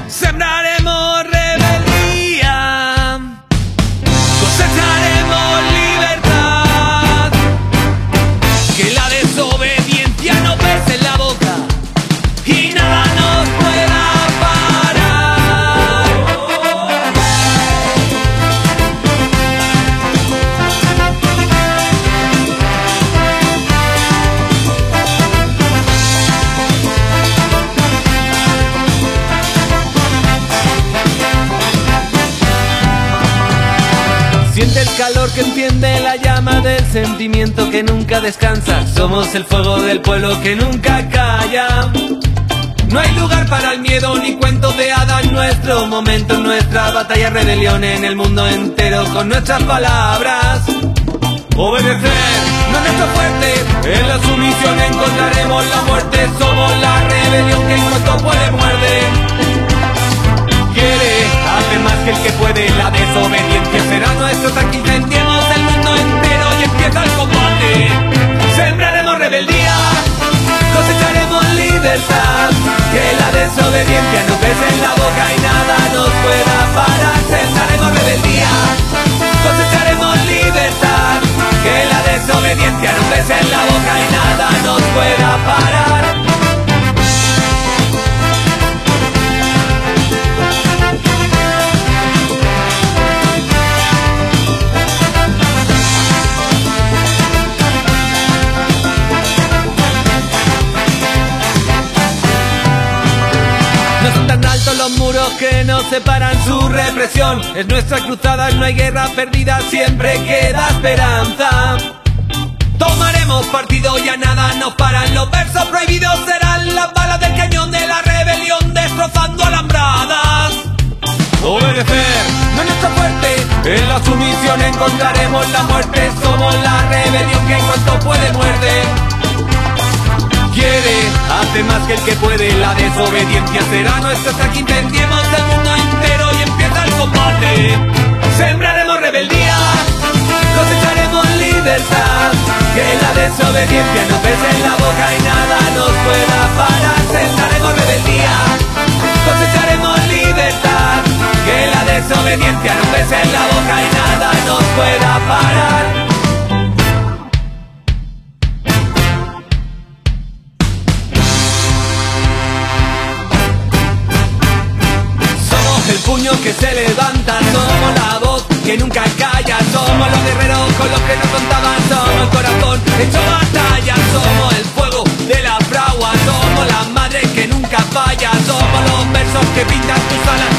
Sembraremos rebeldía, cosecharemos libertad, que la desobediencia no pese en la boca y nada nos pueda parar. Siente el calor que enciende la llama del sentimiento que nunca descansa. Somos el fuego del pueblo que nunca calla. No hay lugar para el miedo ni cuentos de hadas. Nuestro momento, nuestra batalla, rebelión en el mundo entero con nuestras palabras. Obedecer no es nuestro fuerte, en la sumisión encontraremos la muerte. Somos la rebelión que en cuanto puede muerde. Quiere, hace más que el que puede, la desobediencia será nuestro ataque. Incendiemos el mundo entero y empieza el combate. Sembraremos rebeldía, cosecharemos libertad, que la desobediencia no pese en la boca y nada nos pueda parar. Sembraremos rebeldía, cosecharemos libertad, que la desobediencia no pese en la boca y nada nos pueda parar. No son tan altos los muros que nos separan, su represión es nuestra cruzada, no hay guerra perdida, siempre queda esperanza. Tomaremos partido, ya nada nos paran, los versos prohibidos serán las balas del cañón de la rebelión, destrozando alambradas. Obedecer no es nuestro fuerte, en la sumisión encontraremos la muerte. Somos la rebelión que en cuanto puede muerde. Quiere, hace más que el que puede, la desobediencia será nuestro ataque. Incendiemos el mundo entero y empieza el combate. Sembraremos rebeldía, cosecharemos libertad, que la desobediencia no pese en la boca y nada nos pueda parar. Sembraremos rebeldía, cosecharemos libertad, que la desobediencia no pese en la boca y nada nos pueda parar. El puño que se levanta, somos la voz que nunca calla. Somos los guerreros con los que nos contaban, somos el corazón hecho batalla. Somos el fuego de la fragua, somos la madre que nunca falla. Somos los versos que pintan tus alas